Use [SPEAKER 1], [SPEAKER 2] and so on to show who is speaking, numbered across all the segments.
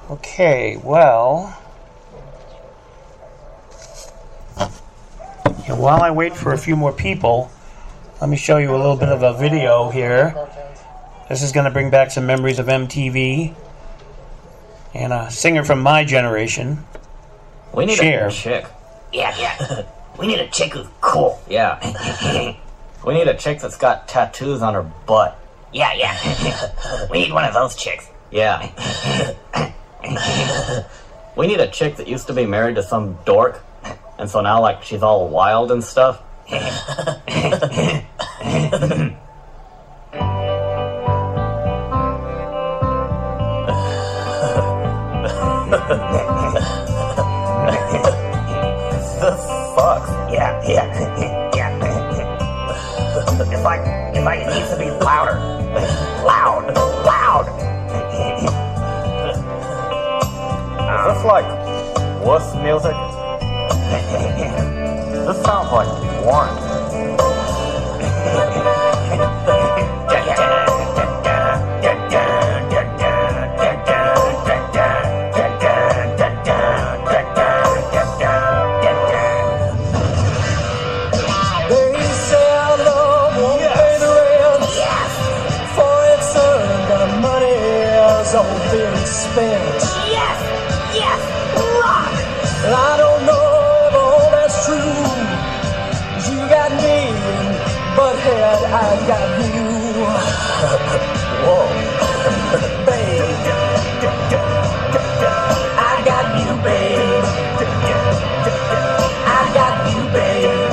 [SPEAKER 1] Okay, well, while I wait for a few more people, let me show you a little bit of a video here. This is going to bring back some memories of MTV. And a singer from my generation,
[SPEAKER 2] We need
[SPEAKER 1] Cher.
[SPEAKER 2] a chick.
[SPEAKER 3] Yeah. We need a chick who's cool.
[SPEAKER 2] Yeah. We need a chick that's got tattoos on her butt.
[SPEAKER 3] Yeah. We need one of those chicks.
[SPEAKER 2] Yeah. We need a chick that used to be married to some dork, and so now, like, she's all wild and stuff. This sucks.
[SPEAKER 3] Yeah. If I it needs to be louder. Loud.
[SPEAKER 2] Is this like wuss music? This sounds like Warren.
[SPEAKER 4] They say our love won't pay the rent, for it's earned and money has all been spent.
[SPEAKER 3] Yes. Rock.
[SPEAKER 4] And I don't know if all that's true. You got me, but head, I got you. Whoa, babe. I got you, babe. I got you, babe.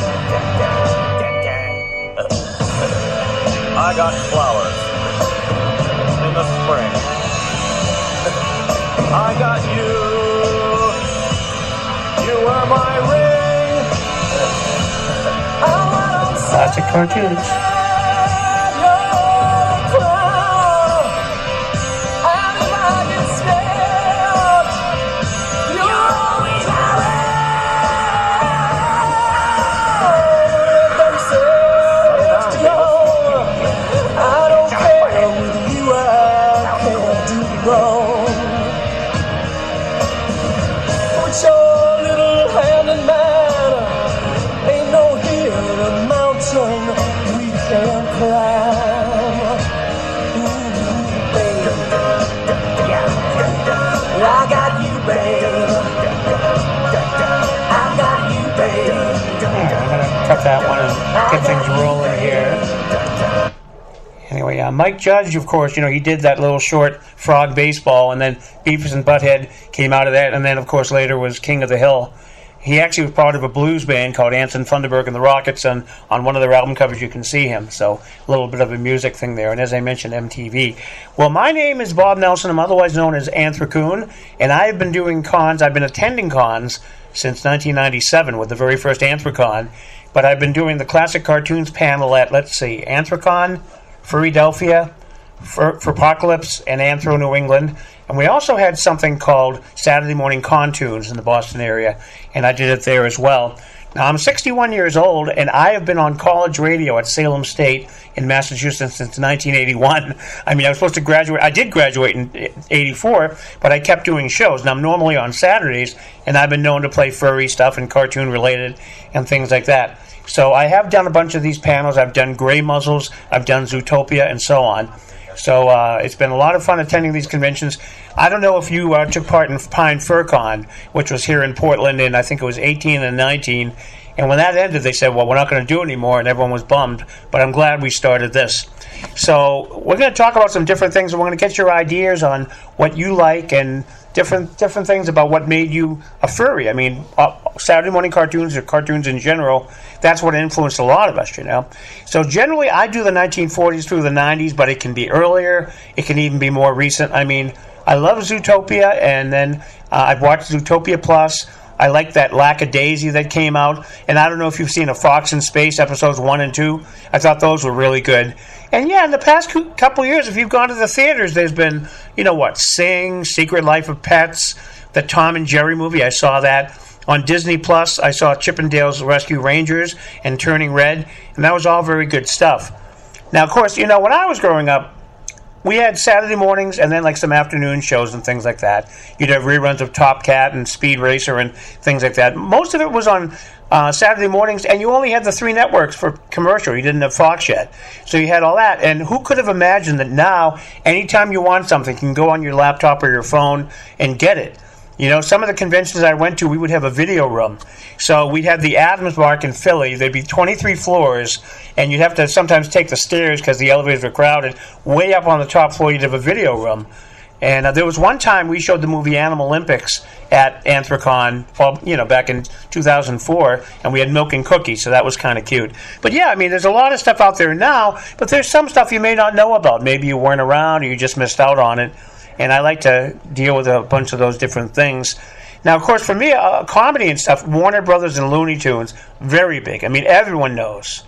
[SPEAKER 2] I got flowers in the spring. I got you. You were my ring.
[SPEAKER 1] classic cartoons. Cut that one and get things rolling here. Anyway, Mike Judge, of course, he did that little short Frog Baseball, and then Beavis and Butthead came out of that, and then, of course, later was King of the Hill. He actually was part of a blues band called Anson Thunderberg and the Rockets, and on one of their album covers you can see him, so a little bit of a music thing there, and as I mentioned, MTV. Well, my name is Bob Nelson. I'm otherwise known as Anthracoon, and I've been doing cons. I've been attending cons since 1997 with the very first Anthracon. But I've been doing the classic cartoons panel at, let's see, Anthracon, Furrydelphia, Furpocalypse, and Anthro New England. And we also had something called Saturday Morning Contunes in the Boston area, and I did it there as well. Now, I'm 61 years old, and I have been on college radio at Salem State in Massachusetts since 1981. I mean, I was supposed to graduate. I did graduate in 84, but I kept doing shows. Now, I'm normally on Saturdays, and I've been known to play furry stuff and cartoon-related and things like that. So I have done a bunch of these panels. I've done Gray Muzzles, I've done Zootopia, and so on. So it's been a lot of fun attending these conventions. I don't know if you took part in Pine Fur Con, which was here in Portland in, I think it was 18 and 19. And when that ended, they said, well, we're not going to do it anymore, and everyone was bummed. But I'm glad we started this. So we're going to talk about some different things, and we're going to get your ideas on what you like and different things about what made you a furry. I mean, Saturday morning cartoons or cartoons in general, that's what influenced a lot of us, So generally, I do the 1940s through the 90s, but it can be earlier. It can even be more recent. I mean, I love Zootopia, and then I've watched Zootopia Plus. I like that Lackadaisy that came out. And I don't know if you've seen A Fox in Space, episodes 1 and 2. I thought those were really good. And yeah, in the past couple of years, if you've gone to the theaters, there's been, Sing, Secret Life of Pets, the Tom and Jerry movie. I saw that. On Disney Plus, I saw Chippendale's Rescue Rangers and Turning Red. And that was all very good stuff. Now, of course, when I was growing up, we had Saturday mornings and then like some afternoon shows and things like that. You'd have reruns of Top Cat and Speed Racer and things like that. Most of it was on Saturday mornings, and you only had the 3 networks for commercial. You didn't have Fox yet. So you had all that. And who could have imagined that now, anytime you want something, you can go on your laptop or your phone and get it. You know, some of the conventions I went to, we would have a video room. So we'd have the Adams Mark in Philly. There'd be 23 floors, and you'd have to sometimes take the stairs because the elevators were crowded. Way up on the top floor, you'd have a video room. And there was one time we showed the movie Animal Olympics at Anthrocon, back in 2004, and we had milk and cookies, so that was kind of cute. But yeah, I mean, there's a lot of stuff out there now, but there's some stuff you may not know about. Maybe you weren't around or you just missed out on it. And I like to deal with a bunch of those different things. Now, of course, for me, comedy and stuff, Warner Brothers and Looney Tunes, very big. I mean, everyone knows.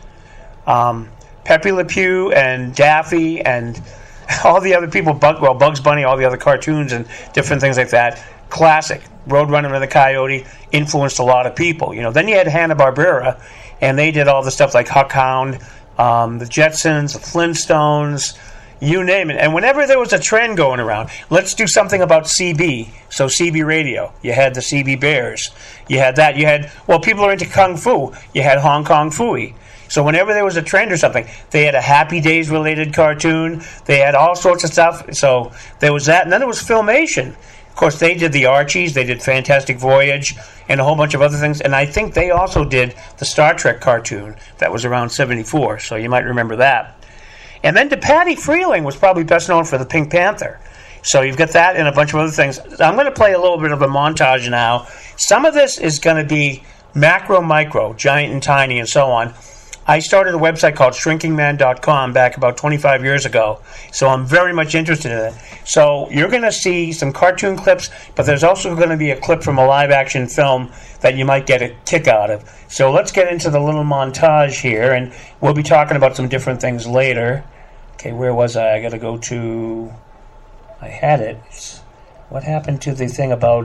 [SPEAKER 1] Pepe Le Pew and Daffy and all the other people, Bugs Bunny, all the other cartoons and different things like that. Classic. Roadrunner and the Coyote influenced a lot of people. You know, then you had Hanna-Barbera, and they did all the stuff like Huckhound, the Jetsons, the Flintstones, you name it. And whenever there was a trend going around, let's do something about CB. So CB Radio. You had the CB Bears. You had that. You had, people are into Kung Fu. You had Hong Kong Phooey. So whenever there was a trend or something, they had a Happy Days related cartoon. They had all sorts of stuff. So there was that. And then there was Filmation. Of course, they did the Archies. They did Fantastic Voyage and a whole bunch of other things. And I think they also did the Star Trek cartoon. That was around 74. So you might remember that. And then Patty Freeling was probably best known for the Pink Panther. So you've got that and a bunch of other things. I'm going to play a little bit of a montage now. Some of this is going to be macro, micro, giant and tiny, and so on. I started a website called shrinkingman.com back about 25 years ago, so I'm very much interested in it. So you're going to see some cartoon clips, but there's also going to be a clip from a live-action film that you might get a kick out of. So let's get into the little montage here, and we'll be talking about some different things later. Okay, where was I? I got to go to... I had it. What happened to the thing about...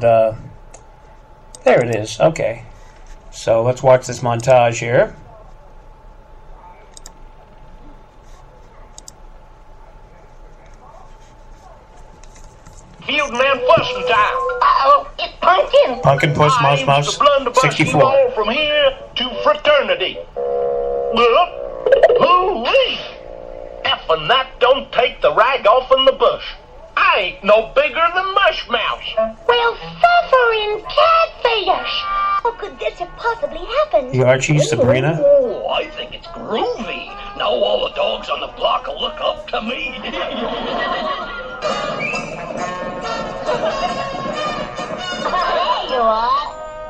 [SPEAKER 1] There it is. Okay. So let's watch this montage here.
[SPEAKER 5] Field man fussing time.
[SPEAKER 3] Uh-oh, it's Pumpkin.
[SPEAKER 1] Pumpkin Puss Mouse 64.
[SPEAKER 5] From here to fraternity. Well, hoo-wee. Effing that don't take the rag off in the bush. I ain't no bigger than Mush Mouse.
[SPEAKER 3] Well, suffering catfish. How could this have possibly happened?
[SPEAKER 1] The Archies, Sabrina.
[SPEAKER 5] Oh, I think it's groovy. Now all the dogs on the block will look up to me.
[SPEAKER 3] There you are.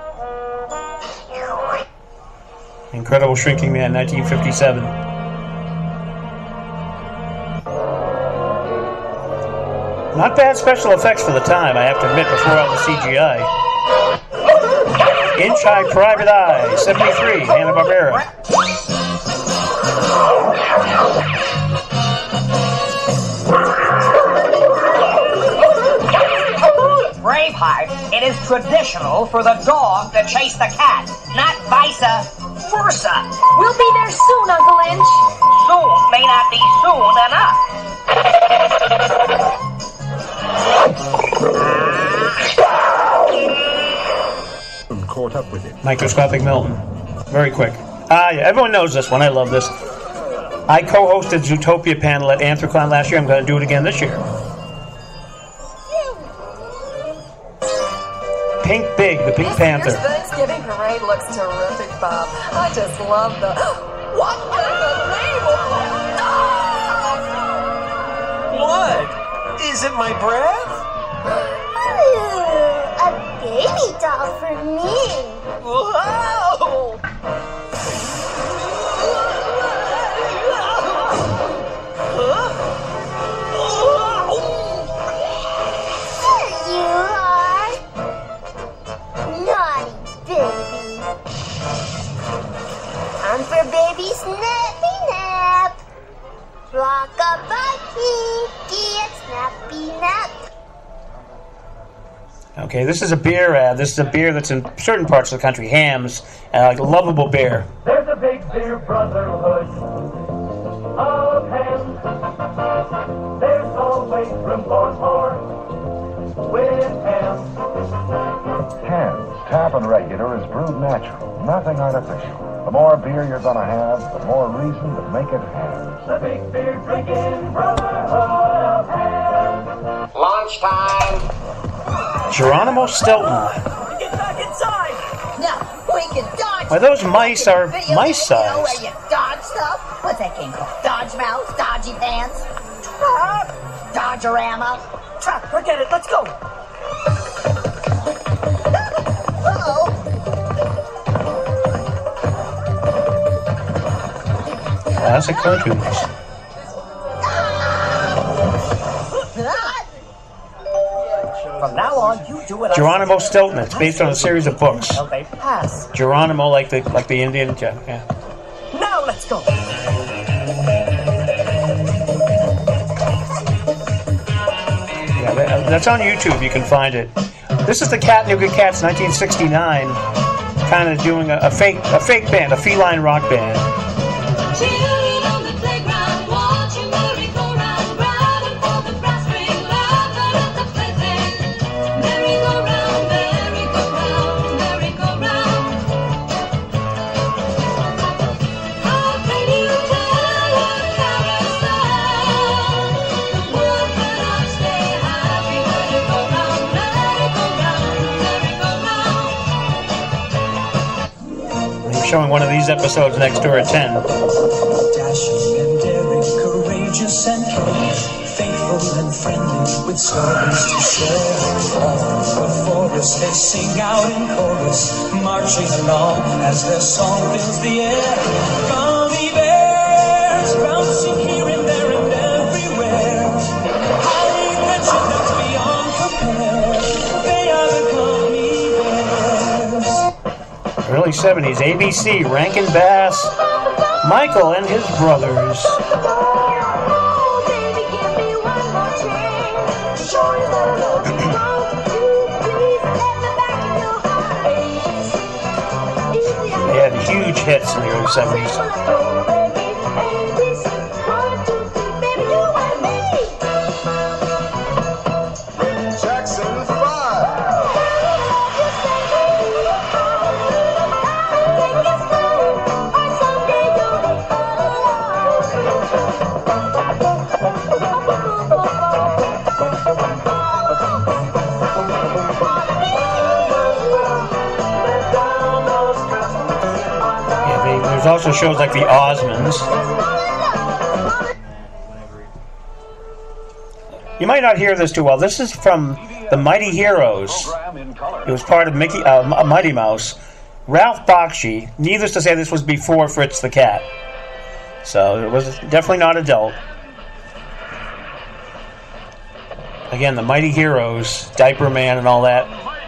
[SPEAKER 1] Incredible Shrinking Man, 1957. Not bad special effects for the time, I have to admit, before all the CGI. Inch High Private Eye, 73, Hanna-Barbera.
[SPEAKER 6] Braveheart, it is traditional for the dog to chase the cat, not vice versa.
[SPEAKER 7] We'll be there soon, Uncle Inch.
[SPEAKER 6] Soon may not be soon enough.
[SPEAKER 8] Caught up with it.
[SPEAKER 1] Microscopic Milton. Very quick. Yeah, everyone knows this one. I love this. I co-hosted Zootopia panel at Anthrocon last year. I'm going to do it again this year. Pink Big, the Pink Panther.
[SPEAKER 7] This year's Thanksgiving parade looks terrific, Bob. I just love the... What in the name of...
[SPEAKER 9] What? Is it my breath?
[SPEAKER 3] Ooh, a baby doll for me.
[SPEAKER 9] Whoa!
[SPEAKER 3] There you are. Naughty baby. Time for baby snappy nap. Rock-a-bye, Pinky, and snappy nap.
[SPEAKER 1] Okay, this is a beer ad. This is a beer that's in certain parts of the country, Hams, like a lovable beer.
[SPEAKER 4] There's a big beer brotherhood of hams. There's all
[SPEAKER 10] floors more with Hamm's. Hamm's Tap and Regular is brewed natural, nothing artificial. The more beer you're gonna have, the more reason to make it Hamm's. The big beer drinking brotherhood of Hamm's.
[SPEAKER 3] Lunchtime.
[SPEAKER 1] Geronimo Stilton.
[SPEAKER 6] Get back inside!
[SPEAKER 11] No, we can dodge.
[SPEAKER 1] Why, those mice are mice
[SPEAKER 11] You know where
[SPEAKER 1] sized.
[SPEAKER 11] you dodge stuff? What's that game called? Dodge Mouse? Dodgy Pants? Dodgerama?
[SPEAKER 6] Forget it, let's go!
[SPEAKER 11] Uh-oh.
[SPEAKER 1] Classic cartoons.
[SPEAKER 6] From now on, you do what
[SPEAKER 1] Geronimo Stilton. It's based on a series of books.
[SPEAKER 6] Well, they pass.
[SPEAKER 1] Geronimo, like the Indian. Yeah.
[SPEAKER 6] Now let's go!
[SPEAKER 1] Yeah, that's on YouTube. You can find it. This is the Chattanooga Cats, 1969, kind of doing a fake band, a feline rock band.
[SPEAKER 12] Children on the playground, watch your merry-go-round, riding for the brass ring, laughing at the plaything. Merry-go-round, merry-go-round, merry-go-round. How can you tell a carousel? The world cannot stay happy. Merry-go-round, merry-go-round, merry-go-round.
[SPEAKER 1] They're showing one of these episodes next door at 10.
[SPEAKER 4] Dashing and daring, courageous and caring, faithful and friendly, with stories to share. All through the forest they sing out in chorus, marching along as their song fills the air. Gummy bears bouncing here and there and everywhere. High adventure that's beyond compare. They are the gummy bears.
[SPEAKER 1] Early 70s, ABC, Rankin Bass, Michael and his brothers. They had huge hits in the early 70s.
[SPEAKER 10] Jackson's 5.
[SPEAKER 1] There's also shows like the Osmonds. You might not hear this too well. This is from the Mighty Heroes. It was part of Mighty Mouse. Ralph Bakshi. Needless to say, this was before Fritz the Cat. So it was definitely not adult. Again, the Mighty Heroes, Diaper Man and all that.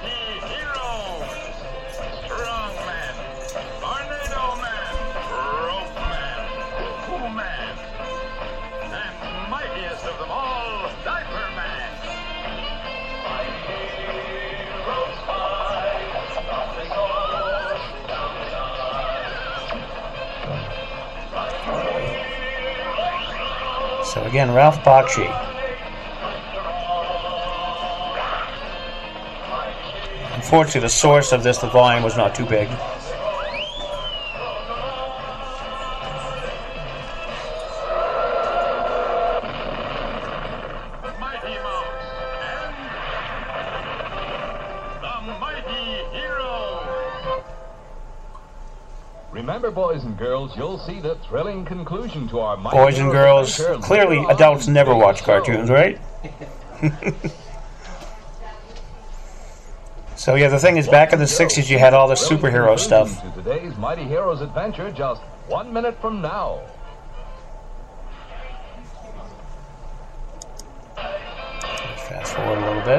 [SPEAKER 1] So again, Ralph Bakshi. Unfortunately, the source of this, the volume, was not too big.
[SPEAKER 13] Remember, boys and girls, you'll see the thrilling conclusion to our
[SPEAKER 1] Boys and girls, clearly adults never watch cartoons, right? So yeah, the thing is, back in the 60s, you had all the superhero stuff.
[SPEAKER 13] To today's Mighty Heroes adventure just 1 minute from now.
[SPEAKER 1] Fast forward a little bit.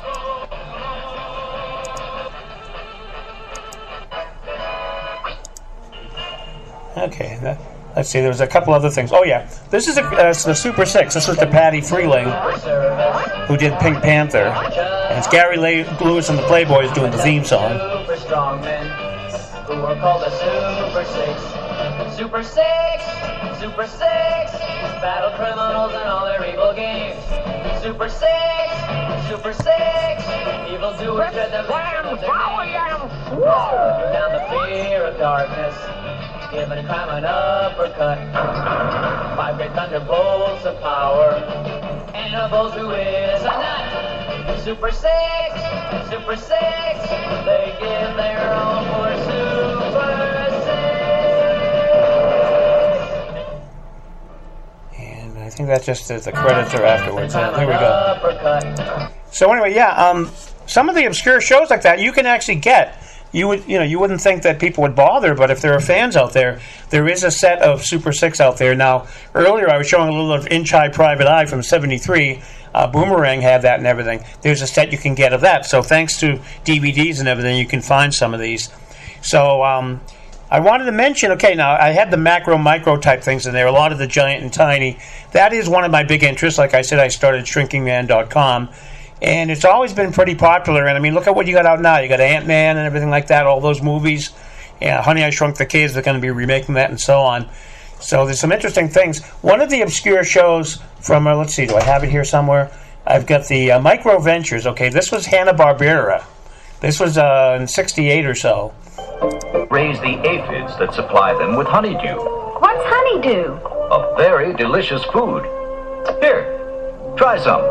[SPEAKER 1] Okay, let's see, there was a couple other things. Oh yeah, this is the Super 6. This was the Patty Freeling, who did Pink Panther. And it's Gary Lewis and the Playboys doing the theme song.
[SPEAKER 14] Super strong men, who are called the Super 6. Super 6, Super 6, battle criminals and all their evil games. Super 6, Super 6. Evil doers dread the vision of their name. Down the fear of darkness, giving crime an uppercut. 5 great thunderbolts of power, and of those who is a nut. Super 6, Super 6. They give their all for Super 6.
[SPEAKER 1] And I think that's just the credits are afterwards. There we go. So anyway, yeah, some of the obscure shows like that you can actually get. You wouldn't think that people would bother, but if there are fans out there, there is a set of Super 6 out there. Now, earlier I was showing a little of Inch High Private Eye from '73. Boomerang had that and everything. There's a set you can get of that. So thanks to DVDs and everything, you can find some of these. So I wanted to mention, okay, now I had the macro, micro type things in there, a lot of the giant and tiny. That is one of my big interests. Like I said, I started shrinkingman.com. And it's always been pretty popular. And I mean, look at what you got out now. You got Ant-Man and everything like that, all those movies. Yeah, Honey, I Shrunk the Kids, they're going to be remaking that and so on. So there's some interesting things. One of the obscure shows from, let's see, do I have it here somewhere? I've got the Micro Ventures. Okay, this was Hanna-Barbera. This was in '68 or so.
[SPEAKER 15] Raise the aphids that supply them with honeydew.
[SPEAKER 16] What's honeydew?
[SPEAKER 15] A very delicious food. Here, try some.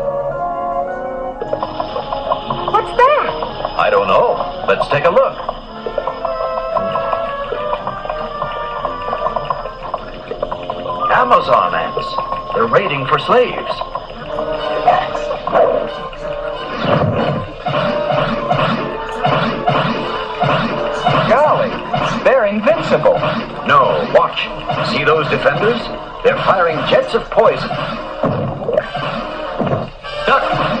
[SPEAKER 16] What's that?
[SPEAKER 15] I don't know. Let's take a look. Amazon ants. They're raiding for slaves.
[SPEAKER 17] Golly, they're invincible.
[SPEAKER 15] No, watch. See those defenders? They're firing jets of poison. Duck!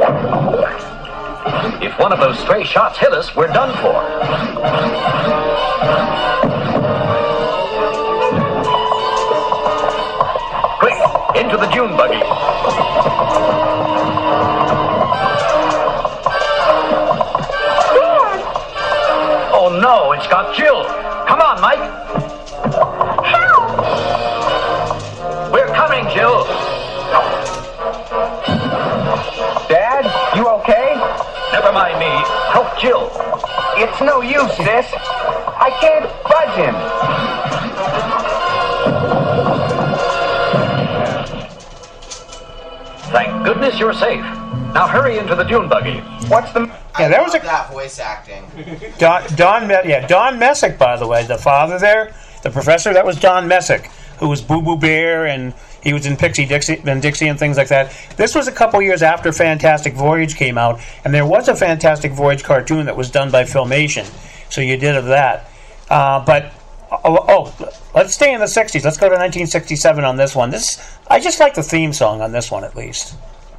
[SPEAKER 15] If one of those stray shots hit us, we're done for. Quick, into the dune buggy. Oh no, it's got Jill. Come on, Mike.
[SPEAKER 16] Help!
[SPEAKER 15] We're coming, Jill.
[SPEAKER 17] Dad, you okay?
[SPEAKER 15] Never mind me. Help Jill.
[SPEAKER 17] It's no use, sis. I can't budge him.
[SPEAKER 15] Thank goodness you're safe. Now hurry into the dune buggy.
[SPEAKER 17] What's the...
[SPEAKER 1] Yeah, that was
[SPEAKER 18] that voice acting.
[SPEAKER 1] Don Messick, by the way, the father there, the professor, that was Don Messick, who was Boo Boo Bear, and he was in Pixie Dixie and things like that. This was a couple years after Fantastic Voyage came out, and there was a Fantastic Voyage cartoon that was done by Filmation, so you did of that. But let's stay in the 60s. Let's go to 1967 on this one. I just like the theme song on this one, at least.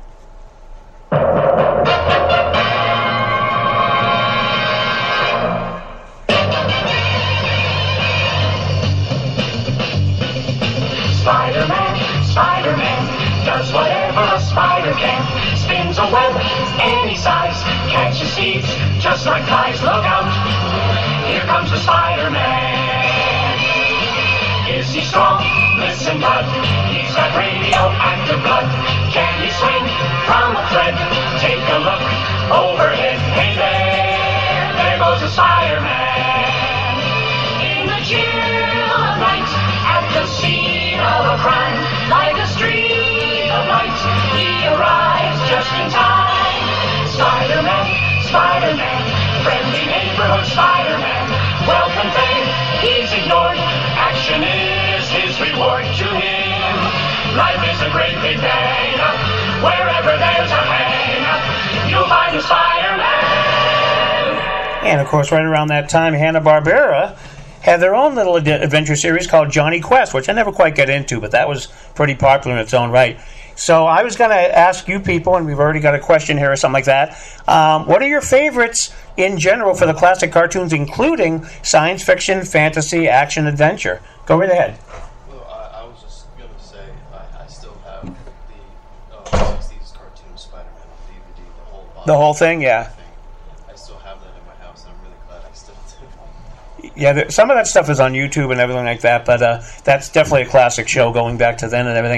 [SPEAKER 12] Spider-Man does whatever a spider can. Spins a web any size, catches seeds just like flies. Look out, here comes the Spider-Man. Is he strong? Listen, bud, he's got radioactive blood. Can he swing from a thread? Take a look overhead. Hey there goes the Spider-Man. In the chill of night, at the scene of a crime, like a streak of light, he arrives just in time. Spider-Man, Spider-Man, friendly neighborhood Spider-Man, wealth and fame, he's ignored. Action is his reward to him. Life is a great big bang up. Wherever there's a hang up, you'll find a Spider-Man.
[SPEAKER 1] And of course, right around that time, Hanna-Barbera had their own little adventure series called Johnny Quest, which I never quite get into, but that was pretty popular in its own right. So I was going to ask you people, and we've already got a question here or something like that, what are your favorites in general for the classic cartoons, including science fiction, fantasy, action, adventure? Go right ahead.
[SPEAKER 18] Well, I was just going to say, I still have the 60s cartoon Spider-Man on DVD,
[SPEAKER 1] the whole thing, yeah.
[SPEAKER 18] I still have that in my house, and I'm really glad I still do.
[SPEAKER 1] Yeah, some of that stuff is on YouTube and everything like that, but that's definitely a classic show going back to then and everything.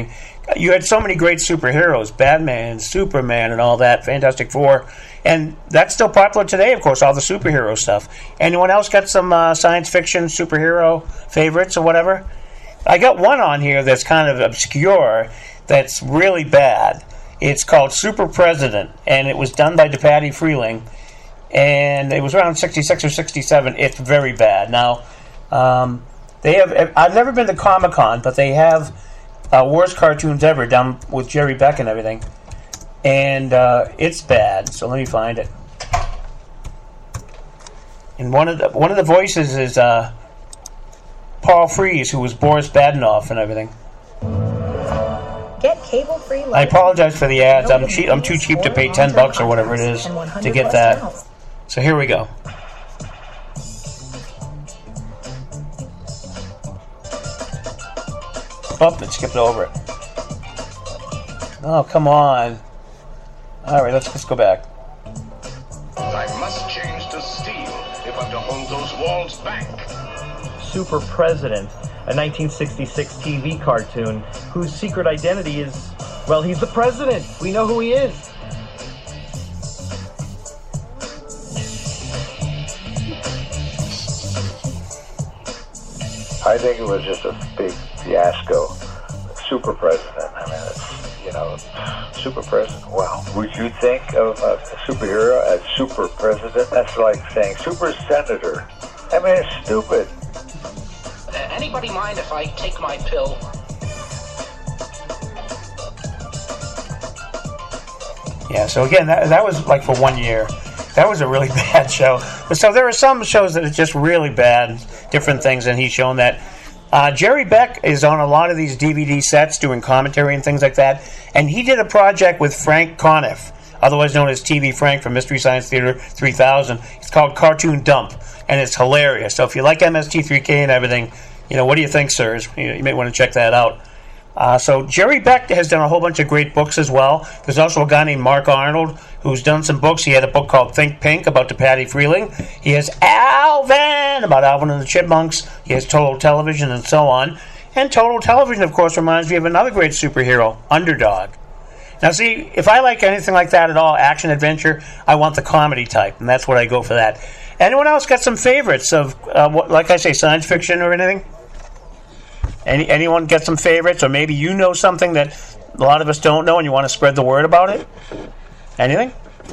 [SPEAKER 1] you had so many great superheroes, Batman, Superman, and all that, Fantastic Four, and that's still popular today, of course, all the superhero stuff. Anyone else got some science fiction superhero favorites or whatever? I got one on here that's kind of obscure, that's really bad. It's called Super President, and it was done by DePatie Freeling, and it was around 66 or 67. It's very bad. Now, they have. I've never been to Comic-Con, but they have worst cartoons ever done with Jerry Beck and everything, and it's bad. So let me find it. And one of the voices is Paul Frees, who was Boris Badenov and everything.
[SPEAKER 19] Get cable-free.
[SPEAKER 1] I apologize for the ads. I'm too cheap to pay $10 or whatever it is to get that. So here we go. Oh, it skipped over it. Oh, come on. All right, let's go back.
[SPEAKER 5] I must change to steel if I'm to hold those walls back.
[SPEAKER 20] Super President, a 1966 TV cartoon whose secret identity is, well, he's the president. We know who he is.
[SPEAKER 10] I think it was just a big fiasco. Super President, I mean, it's, you know, Super President, wow. Would you think of a superhero as Super President? That's like saying Super Senator. I mean, it's stupid.
[SPEAKER 3] Anybody mind if I take my pill?
[SPEAKER 1] Yeah, so again, that was like for 1 year. That was a really bad show. So there are some shows that are just really bad, different things, and he's shown that. Jerry Beck is on a lot of these DVD sets doing commentary and things like that, and he did a project with Frank Conniff, otherwise known as TV Frank from Mystery Science Theater 3000. It's called Cartoon Dump, and it's hilarious. So if you like MST3K and everything, you know, what do you think, sirs? You may want to check that out. So Jerry Beck has done a whole bunch of great books as well. There's also a guy named Mark Arnold who's done some books. He had a book called Think Pink about DePatie Freeling. He has Alvin about Alvin and the Chipmunks. He has Total Television and so on. And Total Television, of course, reminds me of another great superhero, Underdog. Now, see, if I like anything like that at all, action adventure, I want the comedy type, and that's what I go for that. Anyone else got some favorites of, like I say, science fiction or anything? Anyone get some favorites, or maybe you know something that a lot of us don't know and you want to spread the word about it? Anything?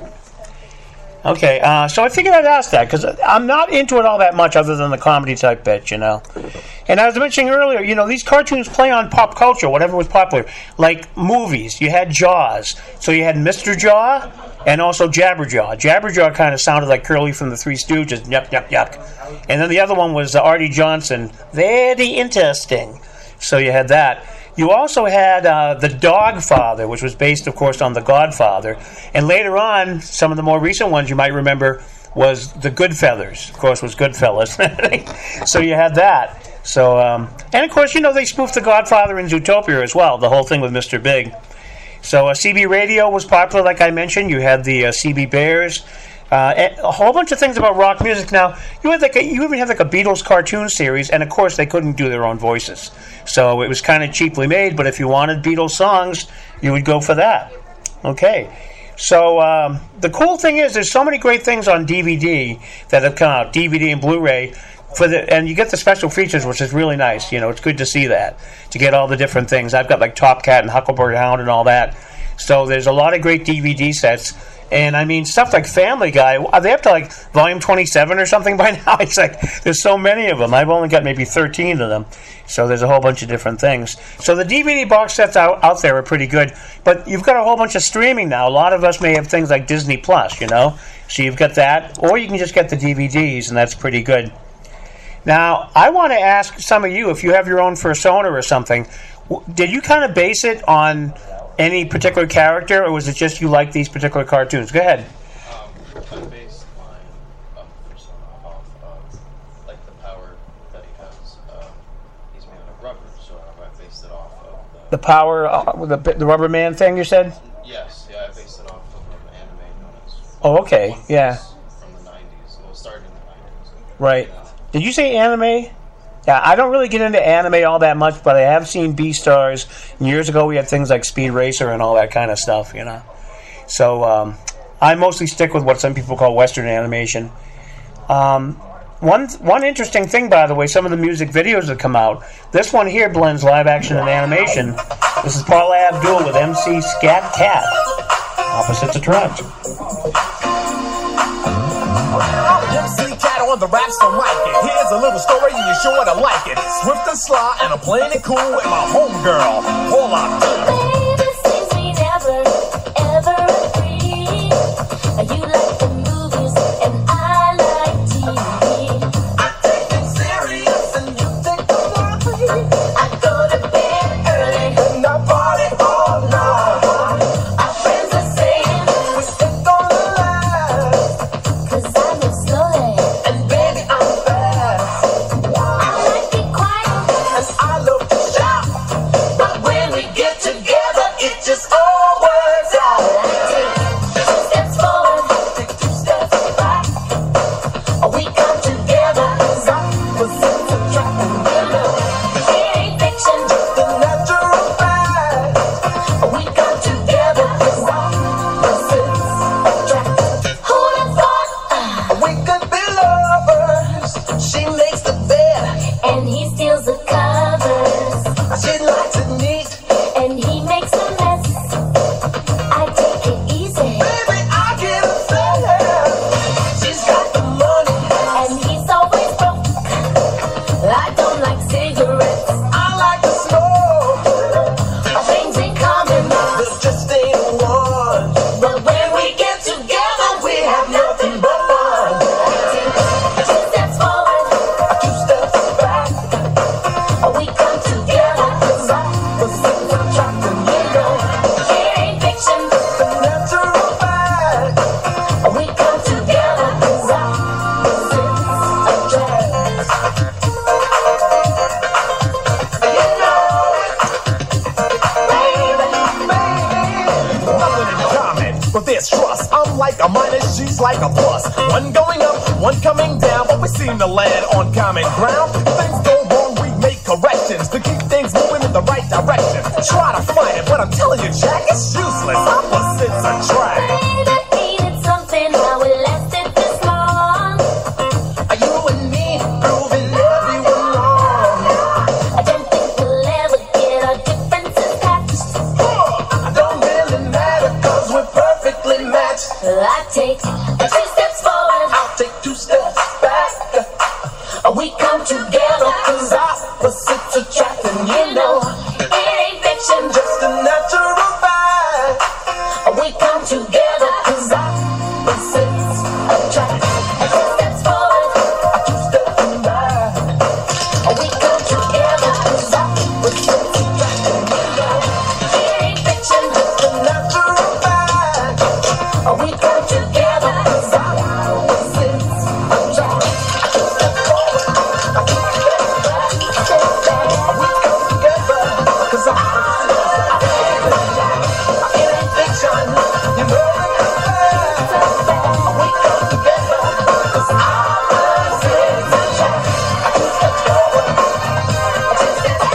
[SPEAKER 1] Okay, so I figured I'd ask that because I'm not into it all that much other than the comedy type bit, you know. And I was mentioning earlier, you know, these cartoons play on pop culture, whatever was popular. Like movies, you had Jaws. So you had Mr. Jaw and also Jabberjaw. Jabberjaw kind of sounded like Curly from the Three Stooges, yuck, yuck, yuck. And then the other one was Artie Johnson, very interesting. So you had that. You also had The Dogfather, which was based, of course, on The Godfather. And later on, some of the more recent ones you might remember was The Goodfellas. Of course, was Goodfellas. So you had that. So, and of course, you know, they spoofed The Godfather in Zootopia as well, the whole thing with Mr. Big. So CB Radio was popular, like I mentioned. You had the CB Bears. And a whole bunch of things about rock music. Now, you even had like a Beatles cartoon series, and of course they couldn't do their own voices. So it was kind of cheaply made, but if you wanted Beatles songs, you would go for that. Okay. So the cool thing is there's so many great things on DVD that have come out, DVD and Blu-ray, and you get the special features, which is really nice. You know, it's good to see that, to get all the different things. I've got like Top Cat and Huckleberry Hound and all that. So there's a lot of great DVD sets. And I mean, stuff like Family Guy, are they up to like volume 27 or something by now? It's like, there's so many of them. I've only got maybe 13 of them. So there's a whole bunch of different things. So the DVD box sets out there are pretty good. But you've got a whole bunch of streaming now. A lot of us may have things like Disney Plus, you know. So you've got that. Or you can just get the DVDs, and that's pretty good. Now, I want to ask some of you, if you have your own persona or something, did you kind of base it on any particular character, or was it just you like these particular cartoons? Go ahead.
[SPEAKER 18] I based my persona off of like the power that he has. He's made out of rubber, so I based it off of
[SPEAKER 1] the power, the Rubber Man thing. You said?
[SPEAKER 18] Yes, yeah, I based it off of an anime known as.
[SPEAKER 1] Oh, okay, yeah.
[SPEAKER 18] From the 90s. Well, it started in the 90s.
[SPEAKER 1] Right. Did you say anime? Yeah, I don't really get into anime all that much, but I have seen Beastars. Years ago, we had things like Speed Racer and all that kind of stuff, you know. So I mostly stick with what some people call Western animation. One interesting thing, by the way, some of the music videos that come out. This one here blends live action and animation. This is Paula Abdul with MC Scat Cat. Opposites attract.
[SPEAKER 4] MC Cat on the rap, so like it. Here's a little story and you're sure to like it. Swift and sly, and I'm playing it cool with my homegirl, Paula Abdul.
[SPEAKER 12] You like the movies and I like TV. I take it serious and you take the wine. I go to bed early and I party all night. Our friends are saying we stick on the line. 'Cause I move slowly and baby I'm fast. I like it quiet and I love to shout. But when we get together it just all works out. I take 2 steps forward. We come together as opposites attract, and you know it ain't fiction, just a natural fact. We come together as opposites attract. Who'd have thought we could be lovers? She makes the bed and he steals the covers. She likes it neat and he makes a mess. I take it easy, baby, I get upset. She's got the money and he's always broke. I don't like cigarettes, I like to smoke. Our things ain't common, there just ain't one. But when we get together, we have nothing but fun. I take 2 steps forward, 2 steps back. We come together, 'cause opposites attract, and you know it ain't fiction, it's a natural fact. We come together, 'cause opposites attract. You know it, baby.
[SPEAKER 4] Nothing in common, but there's trust. I'm like a minus, she's like a plus. One going up, one coming down, but we seem to land on common ground. If things go wrong, we make corrections to keep things moving in the right direction. Try to fight it, but I'm telling you, Jack, it's useless. Opposites attract.
[SPEAKER 12] Baby, ain't it something how we lasted this long? Are you and me proving everyone wrong? I don't think we'll ever get our differences patched.
[SPEAKER 4] I don't really matter, 'cause we're perfectly matched.
[SPEAKER 12] I take 2 steps forward,
[SPEAKER 4] I'll take 2 steps back.
[SPEAKER 12] we come together, 'cause opposites attract, and you know it ain't fiction,
[SPEAKER 4] Just a natural fact.
[SPEAKER 12] we come together, 'cause opposites attract. 2 steps forward,
[SPEAKER 4] 2 steps back.
[SPEAKER 12] we come together, 'cause opposites attract, and you know it ain't fiction,
[SPEAKER 4] Just a natural fact.
[SPEAKER 12] we come together, 'cause opposites attract. 2 steps forward, 2 steps back.
[SPEAKER 4] We come together, 'cause opposites attract.
[SPEAKER 12] It ain't fiction,
[SPEAKER 4] You know it's a fact.
[SPEAKER 12] we come together, 'cause opposites attract. 2 steps forward, 2 steps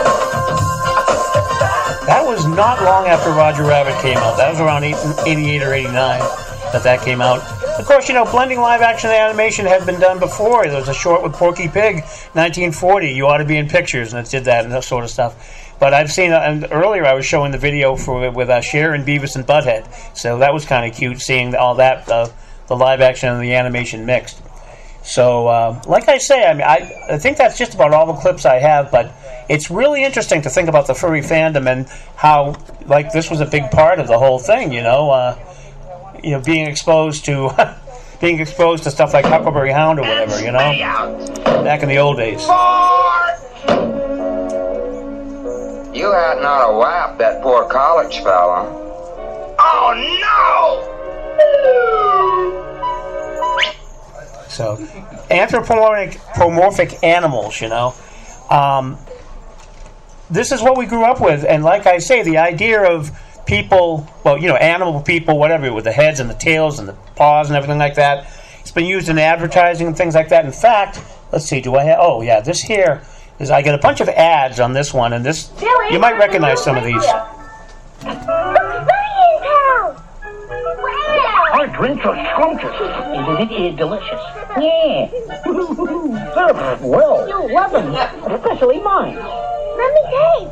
[SPEAKER 12] back.
[SPEAKER 1] That was not long after Roger Rabbit came out. That was around 88 or 89 that came out. Of course, you know, blending live action and animation had been done before. There was a short with Porky Pig, 1940. You Ought to Be in Pictures, and it did that and that sort of stuff. But I've seen, and earlier I was showing the video with Cher and Beavis and Butthead. So that was kind of cute, seeing all that, the live action and the animation mixed. So, like I say, I mean, I think that's just about all the clips I have, but it's really interesting to think about the furry fandom and how, like, this was a big part of the whole thing, you know, being exposed to stuff like Huckleberry Hound or whatever, you know, back in the old days.
[SPEAKER 19] You hadn't ought to whap that poor college fella.
[SPEAKER 5] Oh no!
[SPEAKER 1] So, anthropomorphic animals, you know. This is what we grew up with, and like I say, the idea of people, well, you know, animal people, whatever, with the heads and the tails and the paws and everything like that, it's been used in advertising and things like that. In fact, let's see, do I have... Oh, yeah, this here is... I get a bunch of ads on this one, and this... You might recognize some of these.
[SPEAKER 5] Our drinks are scrumptious. Isn't it delicious? Yeah. Served well. You love them, especially mine.
[SPEAKER 16] Let me taste.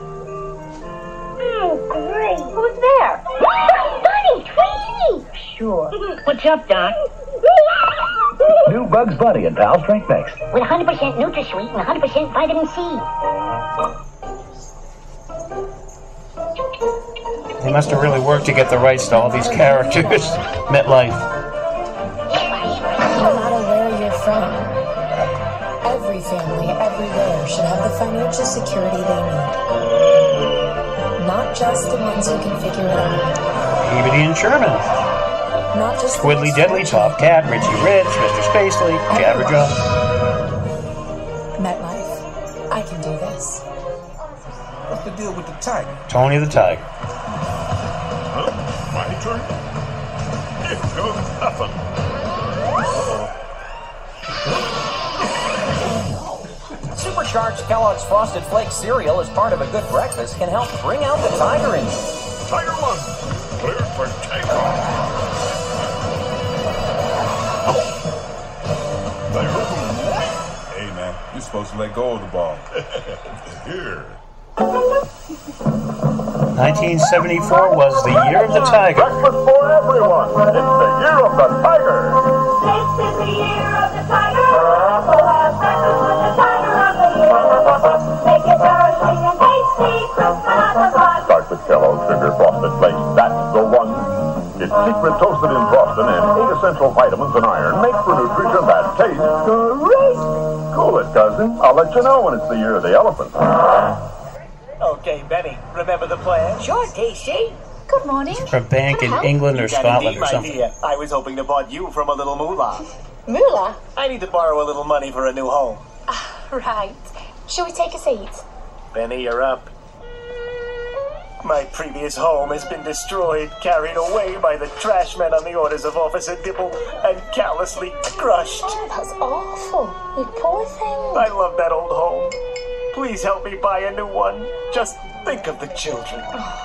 [SPEAKER 16] Great. Who's there? Bunny, Tweety.
[SPEAKER 5] Sure. What's up, Doc?
[SPEAKER 15] New Bugs Bunny and Pal Strength Mix.
[SPEAKER 16] With 100% NutraSweet and 100% vitamin C.
[SPEAKER 1] They must have really worked to get the rights to all these characters. MetLife.
[SPEAKER 21] No matter where you're from, every family, everywhere should have the financial security they need. Not just the ones who can figure it out.
[SPEAKER 1] Peabody and Sherman.
[SPEAKER 21] Not just
[SPEAKER 1] Squidly, Deadly, Top Cat, Richie Rich, Mr. Spacely, Jabberjaw.
[SPEAKER 21] MetLife. I can do this.
[SPEAKER 8] What's the deal with the tiger?
[SPEAKER 1] Tony the Tiger.
[SPEAKER 8] Huh? My turn? Here goes nothing.
[SPEAKER 22] Supercharged Kellogg's Frosted Flakes cereal as part of a good breakfast can help bring out the tiger in you.
[SPEAKER 8] Tiger 1, cleared for takeoff. Hey man, you're supposed to let go of the ball. Here.
[SPEAKER 1] 1974 was the year of the tiger.
[SPEAKER 10] Breakfast for everyone. It's the year of the tiger.
[SPEAKER 16] This is the year of the tiger. We'll have breakfast with the tiger of the year. Make it nourishing and tasty.
[SPEAKER 10] Start with Kellogg's Sugar Frosted Flakes. That's the one. It's secret toasted in frosting and 8 essential vitamins and iron make for nutrition that tastes great. Cool it, cousin. I'll let you know when it's the year of the elephant.
[SPEAKER 9] Okay, Benny, remember the plan?
[SPEAKER 11] Sure, TC.
[SPEAKER 7] Good morning.
[SPEAKER 1] For a bank in England or
[SPEAKER 9] You got
[SPEAKER 1] Scotland
[SPEAKER 9] indeed,
[SPEAKER 1] or
[SPEAKER 9] my
[SPEAKER 1] something.
[SPEAKER 9] dear. I was hoping to bond you from a little moolah.
[SPEAKER 7] Moolah?
[SPEAKER 9] I need to borrow a little money for a new home.
[SPEAKER 7] Right. Shall we take a seat?
[SPEAKER 9] Benny, you're up. My previous home has been destroyed, carried away by the trash men on the orders of Officer Dibble, and callously crushed.
[SPEAKER 7] Oh, that's awful. You poor thing.
[SPEAKER 9] I love that old home. Please help me buy a new one. Just think of the children.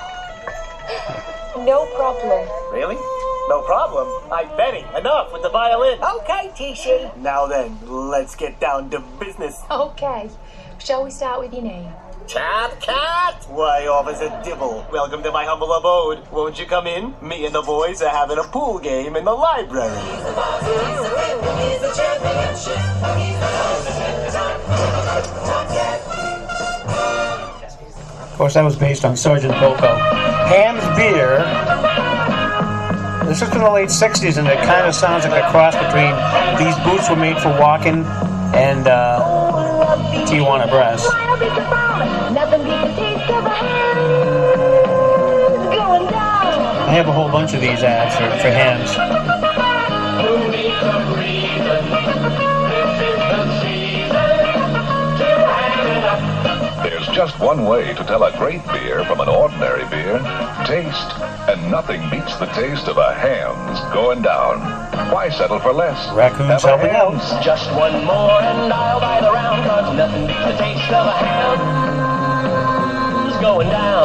[SPEAKER 7] No problem.
[SPEAKER 9] Really? No problem. Benny, enough with the violin.
[SPEAKER 11] Okay, TC.
[SPEAKER 9] Now then, let's get down to business.
[SPEAKER 7] Okay. Shall we start with your name?
[SPEAKER 9] Cat, cat! Why, Officer Dibble, welcome to my humble abode. Won't you come in? Me and the boys are having a pool game in the library.
[SPEAKER 1] Of course, that was based on Sergeant Poco. Ham's Beer. This is from the late 60s, and it kind of sounds like a cross between These Boots Were Made for Walking and Tijuana Brass. I have a whole bunch of these ads for Hams.
[SPEAKER 23] There's just one way to tell a great beer from an ordinary beer. Taste. And nothing beats the taste of a Hams going down. Why settle for less?
[SPEAKER 1] Raccoons helping out.
[SPEAKER 14] Just one more and I'll buy the round, cause nothing beats the taste of a Hams going down.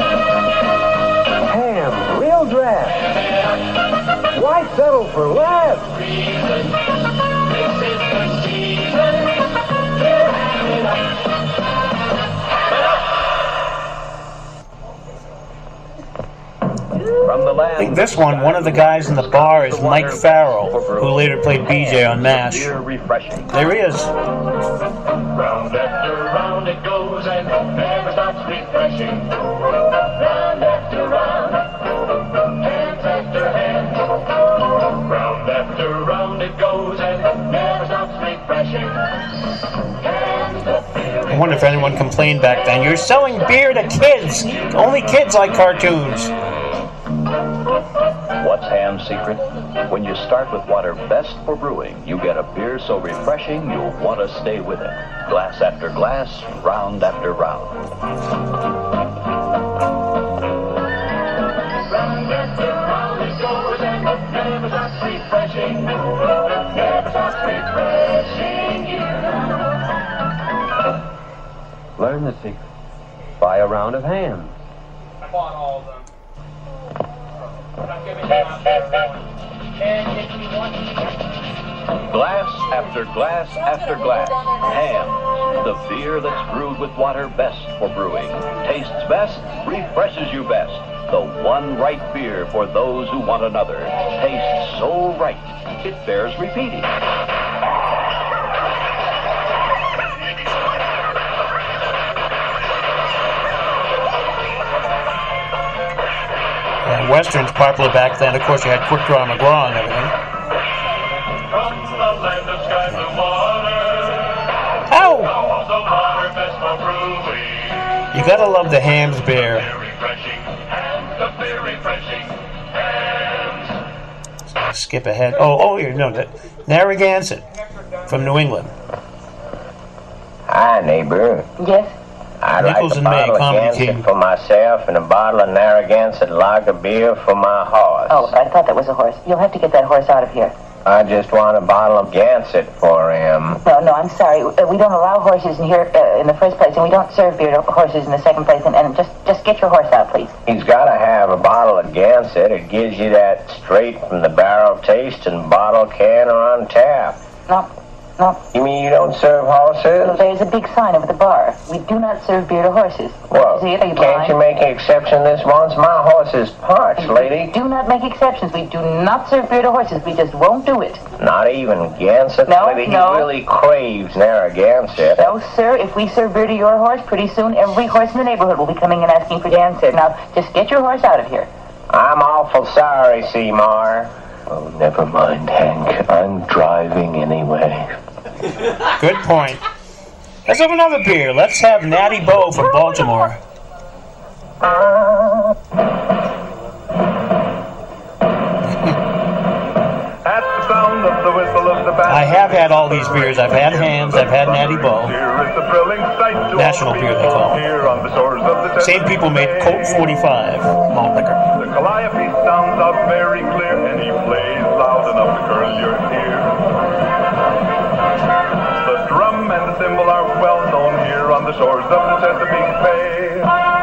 [SPEAKER 17] Ham, real draft. Why settle for less?
[SPEAKER 14] This is the season. You're having
[SPEAKER 22] From the
[SPEAKER 1] I
[SPEAKER 22] land
[SPEAKER 1] think this one of the guys in the bar is Mike Farrell, who later played BJ on MASH.
[SPEAKER 22] refreshing.
[SPEAKER 1] There he is.
[SPEAKER 14] round after round it goes and never stops refreshing. Round after round, hands after hands. Round after round it goes and never stops refreshing.
[SPEAKER 1] I wonder if anyone complained back then. You're selling beer to kids. Only kids like cartoons.
[SPEAKER 22] What's Ham's secret? When you start with water best for brewing, you get a beer so refreshing you'll want to stay with it. Glass after glass, round after round.
[SPEAKER 14] Round after round it goes and never stops refreshing. Never stops refreshing you.
[SPEAKER 2] Learn the secret. Buy a round of hams.
[SPEAKER 18] I bought all of them. But I'm giving you my best one. And if you want
[SPEAKER 22] Glass after glass after glass. Ham, the beer that's brewed with water best for brewing. Tastes best, refreshes you best. The one right beer for those who want another. Tastes so right, it bears repeating.
[SPEAKER 1] And Western's popular back then. Of course, you had Quick Draw McGraw and everything. Ow! You gotta love the Hams beer. Skip ahead. Oh, here, no, Narragansett from New England.
[SPEAKER 6] Hi, neighbor.
[SPEAKER 11] Yes?
[SPEAKER 6] I'd
[SPEAKER 1] Nichols
[SPEAKER 6] like a
[SPEAKER 1] and May,
[SPEAKER 6] bottle of
[SPEAKER 1] Comedy
[SPEAKER 6] Gansett
[SPEAKER 1] King.
[SPEAKER 6] for myself and a bottle of Narragansett lager beer for my horse.
[SPEAKER 11] Oh, I thought that was a horse. You'll have to get that horse out of here.
[SPEAKER 6] I just want a bottle of Gansett for him.
[SPEAKER 11] No, I'm sorry. We don't allow horses in here in the first place, and we don't serve beer to horses in the second place. And just get your horse out, please.
[SPEAKER 6] He's got to have a bottle of Gansett. It gives you that straight from the barrel taste in bottle, can, or on tap.
[SPEAKER 11] No.
[SPEAKER 6] You mean you don't serve horses?
[SPEAKER 11] There's a big sign over the bar. We do not serve beer to horses.
[SPEAKER 6] Well,
[SPEAKER 11] See it? Are you
[SPEAKER 6] can't
[SPEAKER 11] blind?
[SPEAKER 6] you make an exception this once? My horse is parched, lady.
[SPEAKER 11] We do not make exceptions. We do not serve beer to horses. We just won't do it.
[SPEAKER 6] Not even Gansett?
[SPEAKER 11] No,
[SPEAKER 6] Lady,
[SPEAKER 11] no.
[SPEAKER 6] He really craves Narragansett.
[SPEAKER 11] No, sir. If we serve beer to your horse, pretty soon every horse in the neighborhood will be coming and asking for Gansett. Now, just get your horse out of here.
[SPEAKER 6] I'm awful sorry, Seymour. Oh, never mind, Hank. I'm driving anyway.
[SPEAKER 1] Good point. Let's have another beer. Let's have Natty Bo from Baltimore.
[SPEAKER 13] At the sound of the whistle of the band,
[SPEAKER 1] I have had all these beers. I've had Hams. I've had Natty Bo.
[SPEAKER 13] here is the thrilling sight to
[SPEAKER 1] National
[SPEAKER 13] all
[SPEAKER 1] beer, they call it.
[SPEAKER 13] here on the shores of the
[SPEAKER 1] Same people made Colt 45 malt liquor.
[SPEAKER 13] The calliope sounds out very clear, and he plays loud enough to curl your ear. The drum and the cymbal are well known here on the shores of the Chesapeake Bay.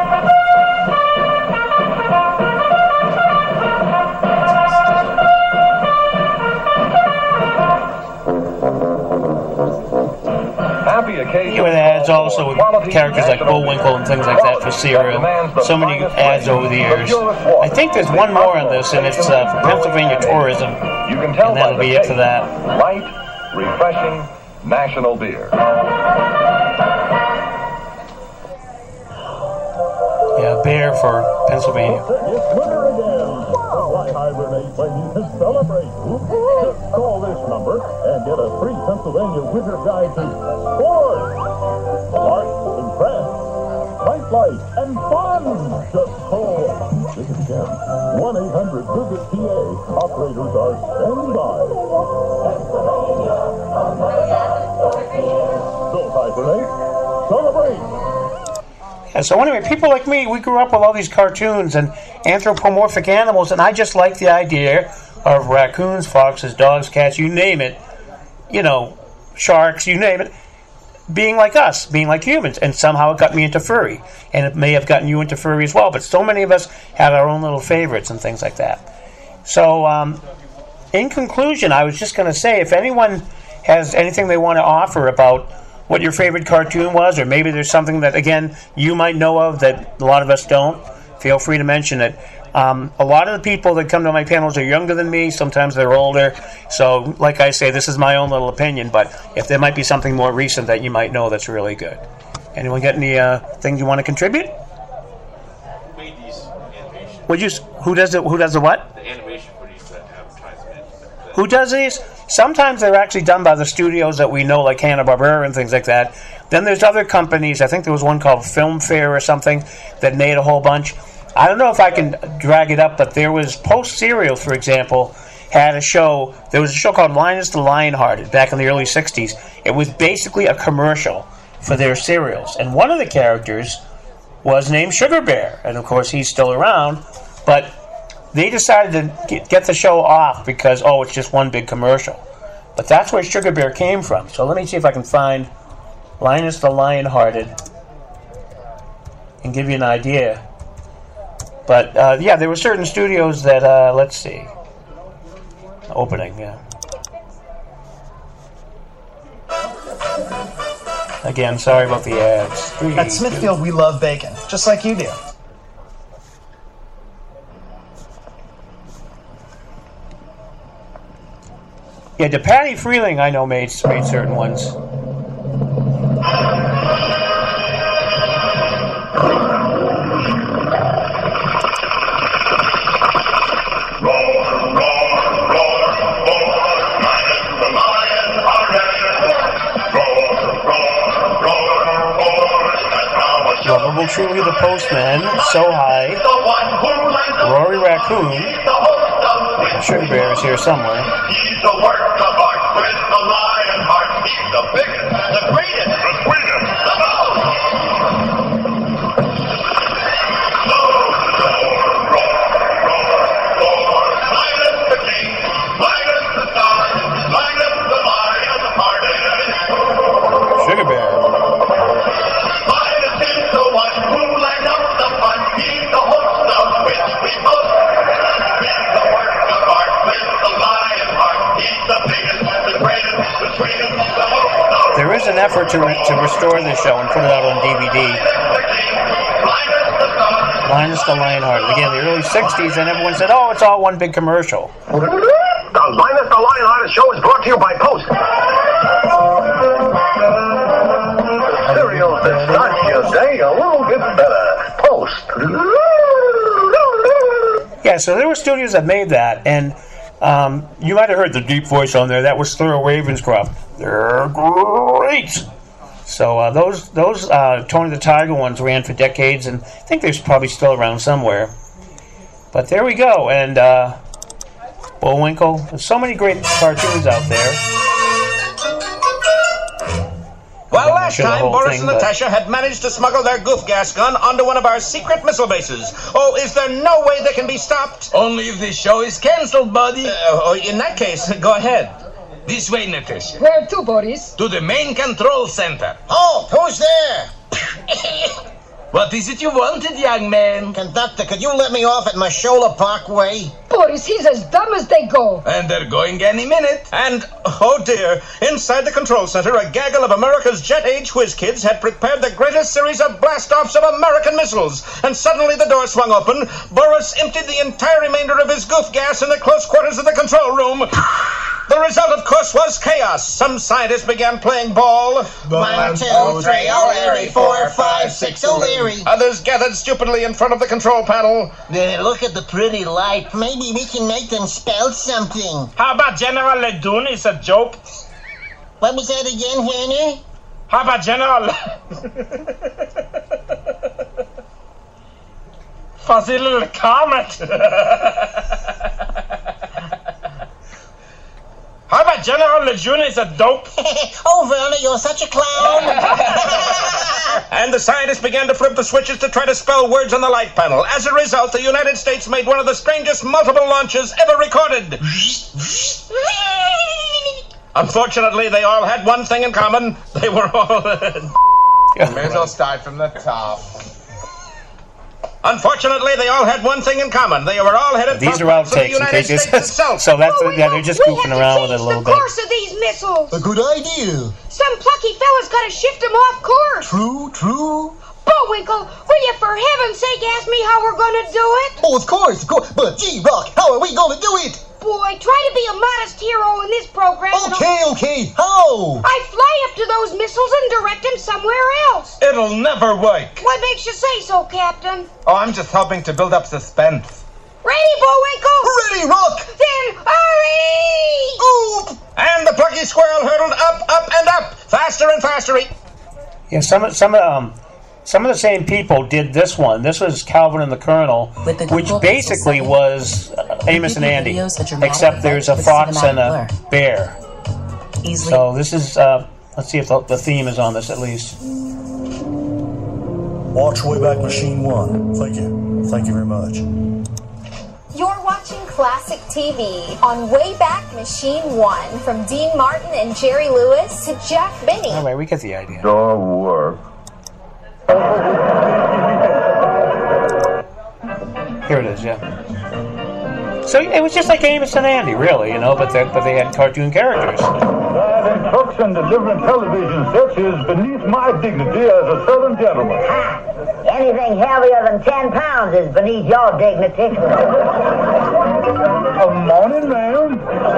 [SPEAKER 22] Happy occasion.
[SPEAKER 1] You had ads also with characters like Bullwinkle and things like that for cereal. So many ads over the years. I think there's one more on this, and it's for Pennsylvania tourism.
[SPEAKER 22] You can tell
[SPEAKER 1] And that'll
[SPEAKER 22] by the
[SPEAKER 1] be it for
[SPEAKER 22] taste.
[SPEAKER 1] that.
[SPEAKER 22] Light, refreshing, national beer.
[SPEAKER 1] Yeah, beer for Pennsylvania.
[SPEAKER 4] It's winter again. Why hibernate when you can celebrate? Just call this number and get a free Pennsylvania winter guide to sports, arts and crafts, nightlife, and fun. Just call. Visit again. 1-800-VISIT-PA. Operators are standing by. Don't hibernate. Celebrate.
[SPEAKER 1] Yeah, so anyway, people like me, we grew up with all these cartoons and anthropomorphic animals, and I just like the idea of raccoons, foxes, dogs, cats, you name it, sharks, you name it, being like us, being like humans. And somehow it got me into furry, and it may have gotten you into furry as well, but so many of us have our own little favorites and things like that. So, in conclusion, I was just going to say, if anyone has anything they want to offer about what your favorite cartoon was, or maybe there's something that, again, you might know of that a lot of us don't, feel free to mention it. A lot of the people that come to my panels are younger than me. Sometimes they're older. So, like I say, this is my own little opinion, but if there might be something more recent that you might know that's really good. Anyone got any things you want to contribute?
[SPEAKER 18] Who made these animations?
[SPEAKER 1] Who does it? Who does the what?
[SPEAKER 18] The animation for these advertisements.
[SPEAKER 1] Who does these? Sometimes they're actually done by the studios that we know, like Hanna-Barbera and things like that. Then there's other companies. I think there was one called Film Fair or something that made a whole bunch. I don't know if I can drag it up, but there was Post Cereal, for example, had a show. There was a show called Linus the Lionhearted back in the early 60s. It was basically a commercial for their cereals. And one of the characters was named Sugar Bear. And, of course, he's still around. But they decided to get the show off because, it's just one big commercial. But that's where Sugar Bear came from. So let me see if I can find Linus the Lionhearted and give you an idea. But yeah, there were certain studios that let's see, opening. Yeah. Again, sorry about the ads.
[SPEAKER 3] At Smithfield, we love bacon, just like you do.
[SPEAKER 1] Yeah, the Patty Freeling I know made certain ones. Lovable Truly the Postman, So High, Rory Raccoon, Sugar Bear is here somewhere.
[SPEAKER 5] He's a work of art with the lion heart. He's the biggest, the greatest, the sweetest, the most. Linus the king, Linus the star, Linus the lion hearted.
[SPEAKER 1] Sugar Bear.
[SPEAKER 5] Linus is the one who lined up the fun. He's the host of which we both. He's the work of art with the lion heart. He's the biggest, the greatest, the sweetest, the most.
[SPEAKER 1] There is an effort to restore this show and put it out on DVD. Linus the Lionhearted. Again, the early 60s, and everyone said, oh, it's all one big commercial.
[SPEAKER 15] The Linus the Lionhearted show is brought to you by Post. Cereals that start your day a little bit better. Post.
[SPEAKER 1] Yeah, so there were studios that made that, and you might have heard the deep voice on there. That was Thurl Ravenscroft. They're great. So those Tony the Tiger ones ran for decades, and I think they're probably still around somewhere. But there we go, and Bullwinkle. There's so many great cartoons out there.
[SPEAKER 12] Well, last time, Boris and Natasha had managed to smuggle their goof gas gun onto one of our secret missile bases. Oh, is there no way they can be stopped?
[SPEAKER 20] Only if the show is cancelled, buddy.
[SPEAKER 12] In that case, go ahead.
[SPEAKER 20] This way, Natasha.
[SPEAKER 24] Where to, Boris?
[SPEAKER 20] To the main control center.
[SPEAKER 25] Oh, who's there?
[SPEAKER 20] What is it you wanted, young man?
[SPEAKER 25] Conductor, could you let me off at Mashola Parkway?
[SPEAKER 24] Boris, he's as dumb as they go.
[SPEAKER 20] And they're going any minute.
[SPEAKER 12] And, oh dear, inside the control center, a gaggle of America's jet-age whiz kids had prepared the greatest series of blast-offs of American missiles. And suddenly the door swung open. Boris emptied the entire remainder of his goof gas in the close quarters of the control room. The result, of course, was chaos. Some scientists began playing ball.
[SPEAKER 25] 1, 2, 3, O'Leary, 4, 5, 6, O'Leary.
[SPEAKER 12] Others gathered stupidly in front of the control panel.
[SPEAKER 25] Look at the pretty light. Maybe we can make them spell something.
[SPEAKER 20] How about General Ledoux is a joke?
[SPEAKER 25] What was that again, Henry?
[SPEAKER 20] How about General... Fuzzy little comet. How about General Lejeune is a dope?
[SPEAKER 25] Oh, Werner, you're such a clown.
[SPEAKER 12] And the scientists began to flip the switches to try to spell words on the light panel. As a result, the United States made one of the strangest multiple launches ever recorded. Unfortunately, they all had one thing in common. They were all...
[SPEAKER 26] May as well start from the top.
[SPEAKER 12] Unfortunately, they all had one thing in common. They were all headed
[SPEAKER 1] These are
[SPEAKER 12] for the
[SPEAKER 1] outtakes in
[SPEAKER 12] United
[SPEAKER 1] case
[SPEAKER 12] States itself.
[SPEAKER 1] So that's they're just goofing around with it a little bit.
[SPEAKER 24] Course of these missiles.
[SPEAKER 25] A good idea.
[SPEAKER 24] Some plucky fella's got to shift them off course.
[SPEAKER 25] True.
[SPEAKER 24] Bullwinkle, will you for heaven's sake ask me how we're going to do it?
[SPEAKER 25] Oh, of course. But, gee, Rock, how are we going to do it?
[SPEAKER 24] Boy, try to be a modest hero in this program.
[SPEAKER 25] Okay. How?
[SPEAKER 24] I fly up to those missiles and direct them somewhere else.
[SPEAKER 20] It'll never work.
[SPEAKER 24] What makes you say so, Captain?
[SPEAKER 20] Oh, I'm just helping to build up suspense.
[SPEAKER 24] Ready, Bullwinkle?
[SPEAKER 25] Ready, Rock.
[SPEAKER 24] Then hurry!
[SPEAKER 25] Oop!
[SPEAKER 12] And the plucky squirrel hurtled up, and up, faster and faster.
[SPEAKER 1] Yeah, some of the same people did this one. This was Calvin and the Colonel, which basically was Amos and Andy, except there's a fox and a bear. So this is, let's see if the theme is on this at least.
[SPEAKER 9] Watch Wayback Machine 1. Thank you. Thank you very much.
[SPEAKER 7] You're watching Classic TV on Wayback Machine 1 from Dean Martin and Jerry Lewis to Jack Benny.
[SPEAKER 1] All right, we get the idea.
[SPEAKER 6] Door work.
[SPEAKER 1] Here it is, yeah. So it was just like Amos and Andy, really, but they had cartoon characters.
[SPEAKER 8] Driving trucks and delivering television sets is beneath my dignity as a Southern gentleman.
[SPEAKER 10] Anything heavier than 10 pounds is beneath your dignity.
[SPEAKER 8] Morning, ma'am.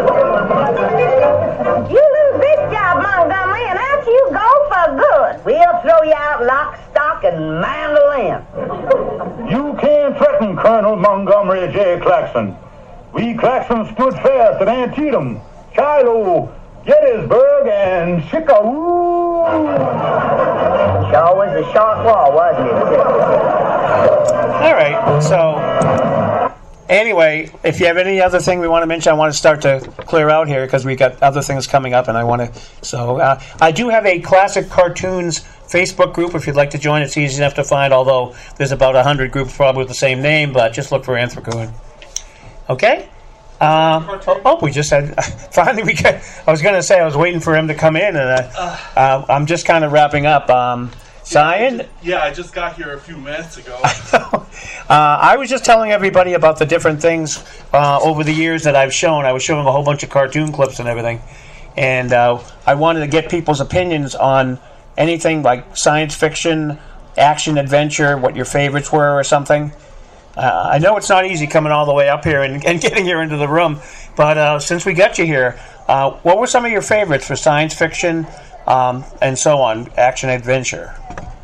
[SPEAKER 10] You lose this job, Montgomery, and out you go for good. We'll throw you out lock, stock, and mandolin.
[SPEAKER 8] You can't threaten Colonel Montgomery J. Claxon. We Claxon stood fast at Antietam, Shiloh, Gettysburg, and Chicago.
[SPEAKER 10] Sure was a short war, wasn't it?
[SPEAKER 1] All right, so anyway, if you have any other thing we want to mention, I want to start to clear out here because we got other things coming up, and I want to. So I do have a Classic Cartoons Facebook group. If you'd like to join, it's easy enough to find. Although there's about 100 groups probably with the same name, but just look for Anthracoon. Okay. We just had. Finally, we got. I was going to say I was waiting for him to come in, and I'm just kind of wrapping up. Zion?
[SPEAKER 16] Yeah, I just got here a few minutes ago.
[SPEAKER 1] I was just telling everybody about the different things over the years that I've shown. I was showing a whole bunch of cartoon clips and everything. And I wanted to get people's opinions on anything like science fiction, action, adventure, what your favorites were or something. I know it's not easy coming all the way up here and getting here into the room, but since we got you here, what were some of your favorites for science fiction and so on, action, adventure?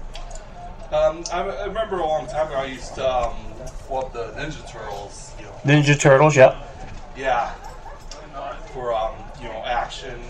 [SPEAKER 16] I remember a long time ago I used to love the Ninja Turtles.
[SPEAKER 1] Ninja Turtles, yep.
[SPEAKER 16] Yeah, for action,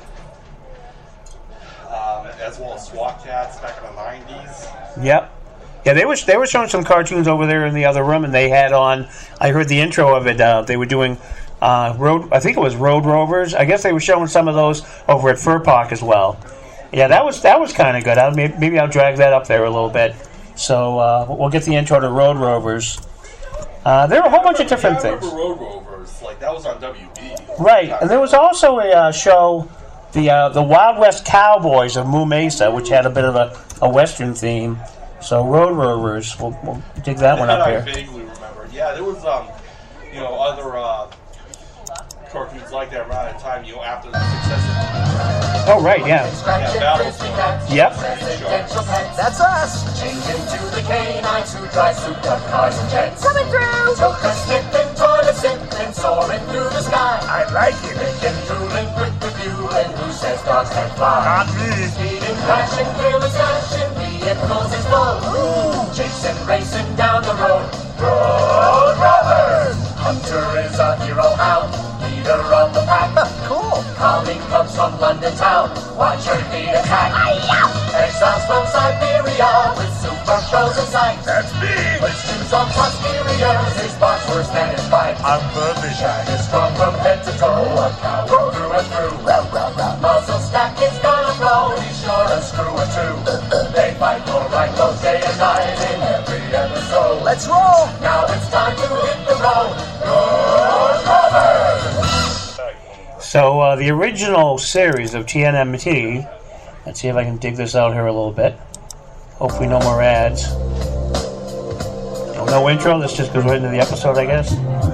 [SPEAKER 16] as well as SWAT Cats back in the 90s.
[SPEAKER 1] Yep. Yeah, they were showing some cartoons over there in the other room, and they had on. I heard the intro of it. They were doing I think it was Road Rovers. I guess they were showing some of those over at Fur Park as well. Yeah, that was kind of good. Maybe I'll drag that up there a little bit. So we'll get the intro to Road Rovers. There were a whole bunch of different things.
[SPEAKER 16] I remember Road Rovers. That was on WB.
[SPEAKER 1] Right, and there was also a show, the Wild West Cowboys of Moo Mesa, which had a bit of a Western theme. So Road Rovers, we'll dig that one up here.
[SPEAKER 16] I vaguely remember. Yeah, there was other cartoons like that around the time, after the success of
[SPEAKER 1] Oh, right, yeah. Yep.
[SPEAKER 4] That's us. Change into the canines who drive souped-up cars and jets. Coming through. Joker sniffing, toilet sipping, soaring through the sky. I like it. Making, drooling, quick reviewing, who says dogs can fly? Not me. Speeding, crashing, thrilling, smashing, vehicles explode. Ooh. Chasing, racing down the road. Road Rovers. Hunter is a hero hound. Leader of the pack. Cool. Calming cubs from London town. Watch her feet attack. Exiles from Siberia with super frozen sight. That's me. With shoes on posteriors, his boss worse than his fight. I'm perfect. Shag is strong from head to toe. A coward through and through. Muzzle stack is gonna blow. He's sure to screw or two. They fight for right both day and night in every episode. Let's roll. Now it's time to hit the road. Road Rovers.
[SPEAKER 1] So the original series of TNMT, let's see if I can dig this out here a little bit. Hopefully no more ads. No intro, this just goes right into the episode, I guess.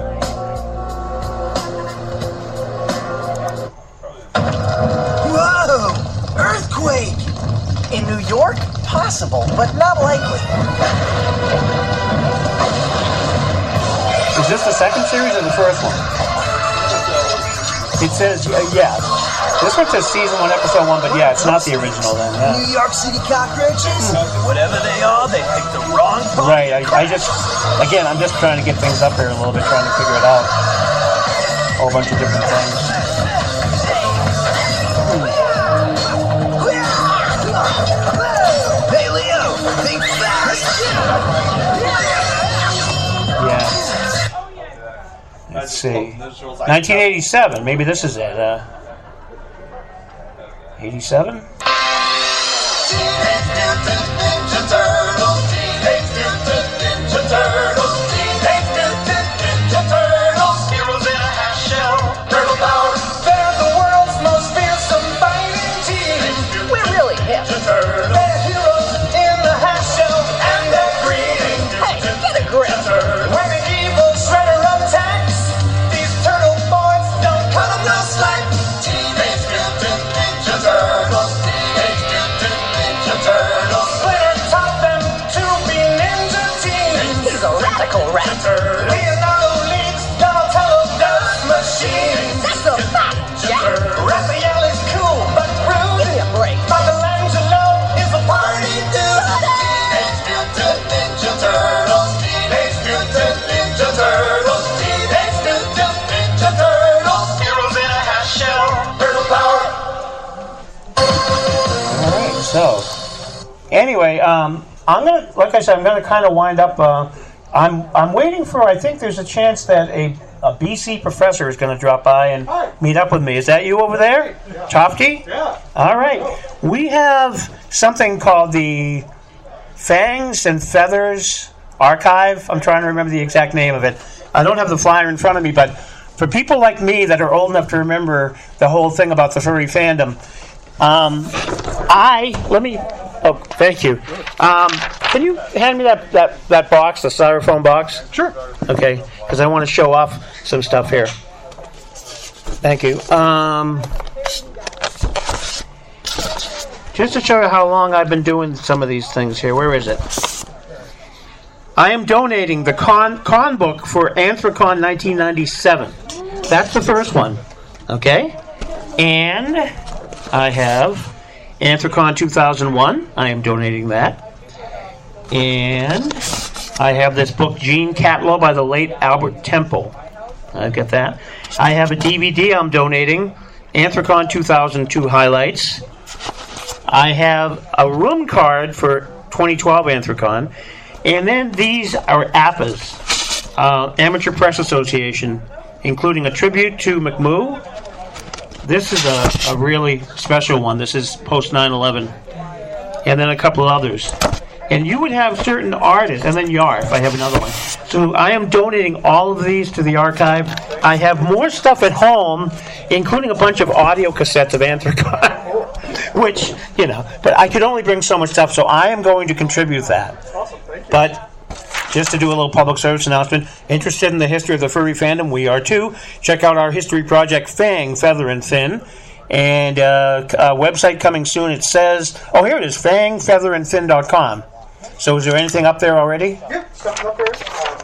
[SPEAKER 3] Whoa! Earthquake! In New York? Possible, but not likely.
[SPEAKER 1] Is this the second series or the first one? It says, yeah. This one says season 1, episode 1, but yeah, it's not the original then. Yeah.
[SPEAKER 3] New York City cockroaches? Whatever they are, they picked the wrong part.
[SPEAKER 1] Right, I'm just trying to get things up here a little bit, trying to figure it out. A whole bunch of different things.
[SPEAKER 3] Hey, Leo, think fast!
[SPEAKER 1] Yeah. Let's see. 1987. Maybe this is it. 87?
[SPEAKER 4] Teenage Mutant Ninja Turtles. Teenage Mutant Ninja Turtles. Teenage Mutant Ninja Turtles. Heroes in a half shell. Turtle power. They're the world's most fearsome fighting team. We're really hip. They're heroes in the half shell. And they're green. Hey, get a grip. When the evil
[SPEAKER 1] Anyway, I'm gonna, like I said, I'm gonna kind of wind up. I'm waiting for. I think there's a chance that a BC professor is going to drop by and meet up with me. Is that you over there, Tofty?
[SPEAKER 2] Yeah.
[SPEAKER 1] All right. We have something called the Fangs and Feathers Archive. I'm trying to remember the exact name of it. I don't have the flyer in front of me, but for people like me that are old enough to remember the whole thing about the furry fandom, Oh, thank you. Can you hand me that box, the styrofoam box?
[SPEAKER 2] Sure.
[SPEAKER 1] Okay, because I want to show off some stuff here. Thank you. Just to show you how long I've been doing some of these things here. Where is it? I am donating the con book for Anthrocon 1997. That's the first one. Okay? And I have Anthrocon 2001. I am donating that. And I have this book, Gene Catlow, by the late Albert Temple. I get that. I have a DVD I'm donating, Anthrocon 2002 highlights. I have a room card for 2012 Anthrocon. And then these are APAs, Amateur Press Association, including a tribute to McMoo. This is a really special one. This is post 9/11. And then a couple of others. And you would have certain artists, and then YARF, I have another one. So I am donating all of these to the archive. I have more stuff at home, including a bunch of audio cassettes of Anthrocon, which, but I could only bring so much stuff, so I am going to contribute that.
[SPEAKER 2] Awesome, thank you.
[SPEAKER 1] But just to do a little public service announcement, interested in the history of the furry fandom, we are too. Check out our history project, Fang, Feather, and Fin. And a website coming soon, it says, here it is, fangfeatherandfin.com. So is there anything up there already?
[SPEAKER 2] Yep, stuff up there.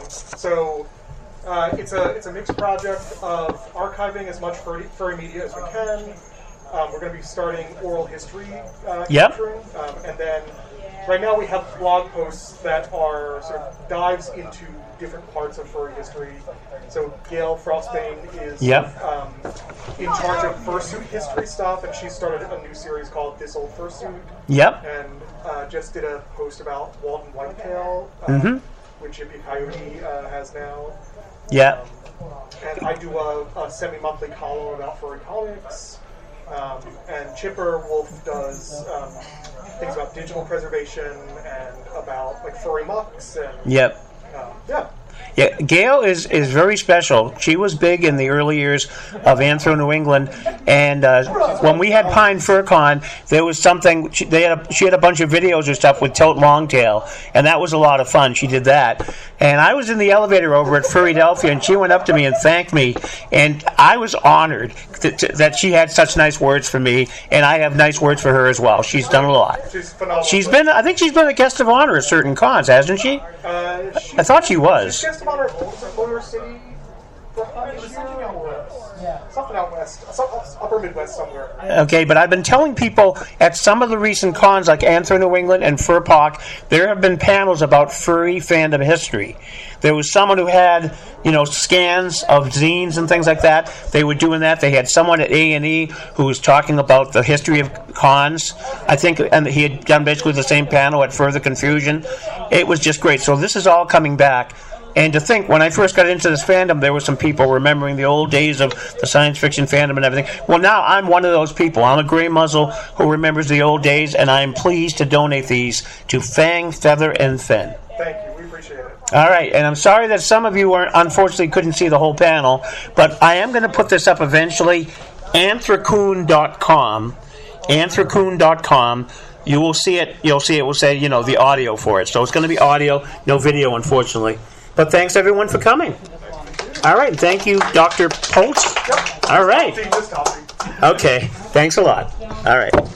[SPEAKER 2] It's a mixed project of archiving as much furry media as we can. We're going to be starting oral history capturing. And then right now we have blog posts that are sort of dives into different parts of furry history. So Gail Frostbane is in charge of fursuit history stuff, and she started a new series called This Old Fursuit.
[SPEAKER 1] Yep.
[SPEAKER 2] And just did a post about Walden Whitetail, which Yippee Coyote has now.
[SPEAKER 1] Yeah.
[SPEAKER 2] And I do a semi-monthly column about furry comics. And Chipper Wolf does things about digital preservation and about furry mucks and
[SPEAKER 1] yeah. Yeah, Gail is very special. She was big in the early years of Anthro New England, and when we had Pine Fur Con, there was something. She had a bunch of videos or stuff with Tote Longtail, and that was a lot of fun. She did that, and I was in the elevator over at Furrydelphia, and she went up to me and thanked me, and I was honored that she had such nice words for me, and I have nice words for her as well. She's done a lot.
[SPEAKER 2] She's phenomenal.
[SPEAKER 1] I think she's been a guest of honor at certain cons, hasn't she? I thought she was.
[SPEAKER 2] She's guest of honor at Boulder City, something out west, upper Midwest somewhere.
[SPEAKER 1] Okay, but I've been telling people at some of the recent cons like Anthro New England and FurPoc, there have been panels about furry fandom history. There was someone who had, scans of zines and things like that. They were doing that. They had someone at A&E who was talking about the history of cons. I think, and he had done basically the same panel at Further Confusion. It was just great. So this is all coming back. And to think, when I first got into this fandom, there were some people remembering the old days of the science fiction fandom and everything. Well, now I'm one of those people. I'm a gray muzzle who remembers the old days, and I'm pleased to donate these to Fang, Feather, and Fin.
[SPEAKER 2] Thank you. We appreciate it.
[SPEAKER 1] All right, and I'm sorry that some of you unfortunately couldn't see the whole panel, but I am going to put this up eventually. Anthracoon.com. Anthracoon.com. You will see it. You'll see it will say, the audio for it. So it's going to be audio, no video, unfortunately. But thanks, everyone, for coming. All right. Thank you, Dr. Polt. All right. Okay. Thanks a lot. All right.